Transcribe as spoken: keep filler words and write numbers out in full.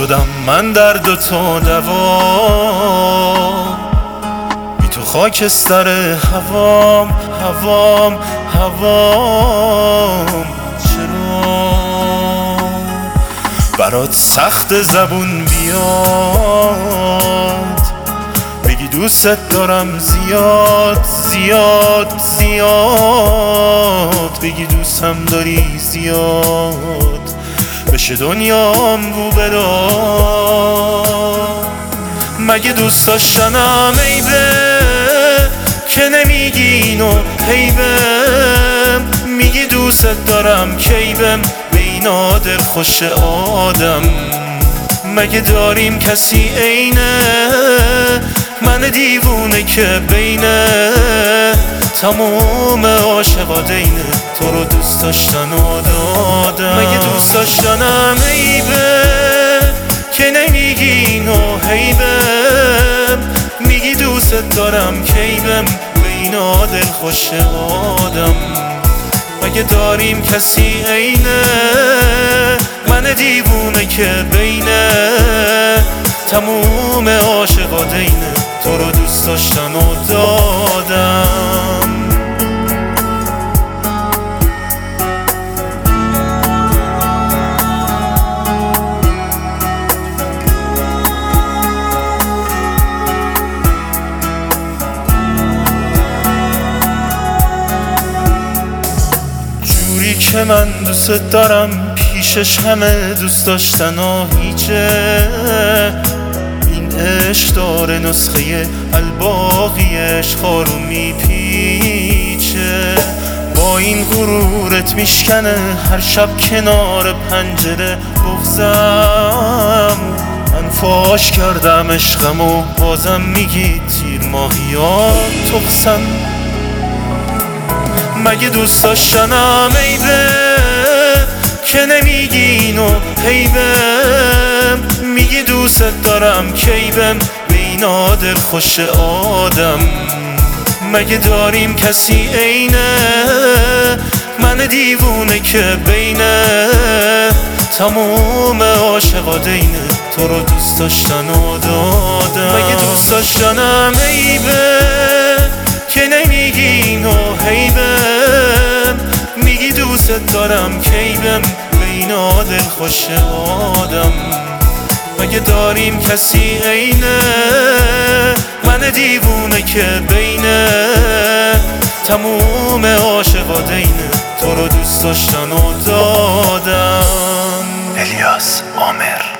شدم من درد و تو دوا، بی تو خاکستر هوام هوام هوام. چرا برات سخت زبون بیاد بگی دوست دارم زیاد زیاد زیاد، بگی دوستم داری زیاد بشه دنیام بو بدار. مگه دوست داشتنم عیبه که نمیگی اینو حیبم، میگی دوست دارم کیبم به اینا دل خوش آدم. مگه داریم کسی عینه من دیوونه که بینه تموم عاشقا دینه تو رو دوست داشتن و دادم. مگه دوست داشتنم عیبه که نمیگی اینو حیبم، میگی دوست دارم کیبم به اینا دل خوش آدم. مگه داریم کسی عینه من دیوونه که بینه تموم عاشقا دینه تو رو دوست داشتن و دادم. جوری که من دوست دارم پیشش همه دوست داشتن و هیچه، این عشق داره نسخه الباقیش خارو میپیچه. با این غرورت میشکنه هر شب کنار پنجره بغضم. من فاش کردم عشقم و بازم میگی تیر ماهیات تقسم. مگه دوست داشتنم عیبه که نمیگی اینو حیبم، میگی دوست دارم کیبم به اینا دل خوش آدم. مگه داریم کسی عینه من دیوونه که بینه تموم عاشقا دینه تو رو دوست داشتن و دادم. مگه دوست داشتنم عیبه که نمیگی اینو حیبم، میگی دوست دارم کیبم به اینا دل خوش آدم. مگه داریم کسی عینه من دیوونه که بینه تموم عاشقا دینه تو رو دوست داشتن و دادم. الیاس عامر.